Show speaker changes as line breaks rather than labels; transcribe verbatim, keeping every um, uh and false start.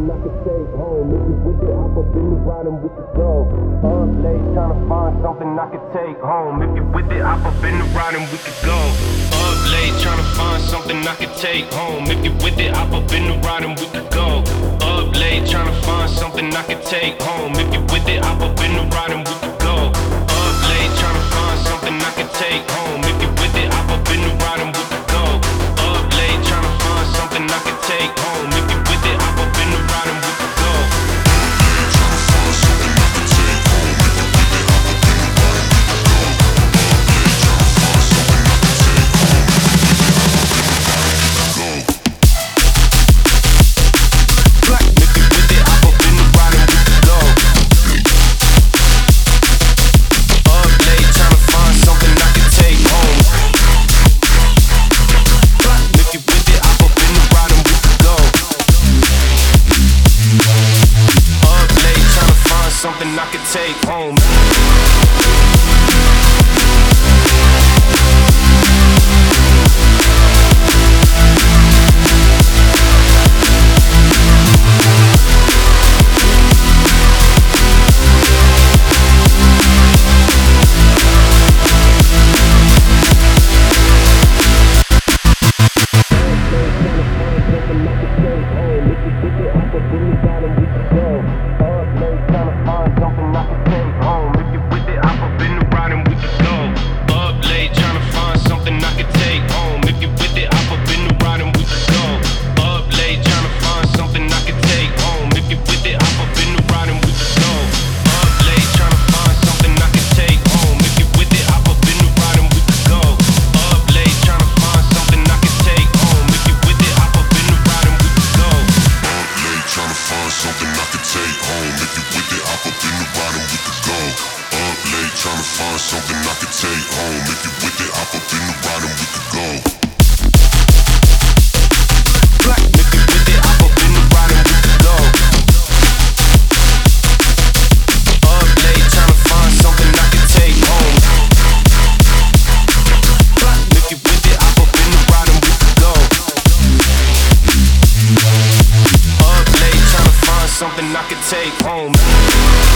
something I could take home. If you with it, hop up in the ride and we could go. Up late, trying to find something I could take home. If you with it, hop up in the ride and we could go. Up late, trying to find something I could take home. If you with it, hop up in the ride and we could go. Up late, trying to find something I could take home. If you with it, hop up in the ride and we could go. Up late, trying to find something I could take home. If you with it, hop up in the ride and we could go. Up late, trying to find something I could take home. If you with it, hop up in the ride and we could go. Something I could take home. Something I could take home. If you with it, hop up in the ride and we could go. Up late, trying to find something I could take home. If you with it, hop up in the ride and we could go. Black nigga with it, hop up in the ride and we could go. Up late, trying to find something I could take home. Black nigga with it, hop up in the ride and we could go. Up late, trying to find something I could take home.